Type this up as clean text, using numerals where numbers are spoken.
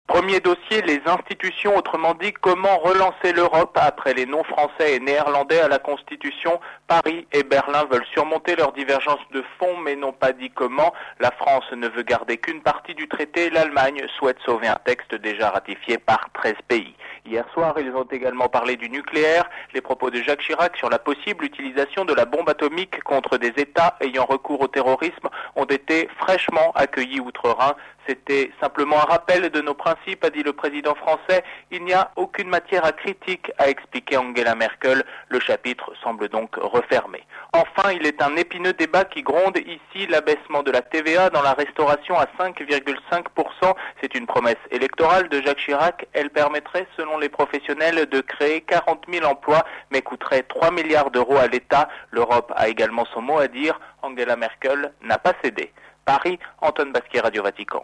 Premier dossier, les institutions, autrement dit, comment relancer l'Europe après les noms français et néerlandais à la Constitution. Paris et Berlin veulent surmonter leurs divergences de fond, mais n'ont pas dit comment. La France ne veut garder qu'une partie du traité, l'Allemagne souhaite sauver un texte déjà ratifié par 13 pays. Hier soir, ils ont également parlé du nucléaire. Les propos de Jacques Chirac sur la possible utilisation de la bombe atomique contre des États ayant recours au terrorisme ont été fraîchement accueillis outre-Rhin. C'était simplement un rappel de nos principes, a dit le président français. Il n'y a aucune matière à critique, a expliqué Angela Merkel. Le chapitre semble donc refermé. Enfin, il est un épineux débat qui gronde ici, l'abaissement de la TVA dans la restauration à 5,5%. C'est une promesse électorale de Jacques Chirac. Elle permettrait, selon les professionnels, de créer 40 000 emplois, mais coûterait 3 milliards d'euros à l'État. L'Europe a également son mot à dire. Angela Merkel n'a pas cédé. Paris, Antoine Basquiat, Radio Vatican.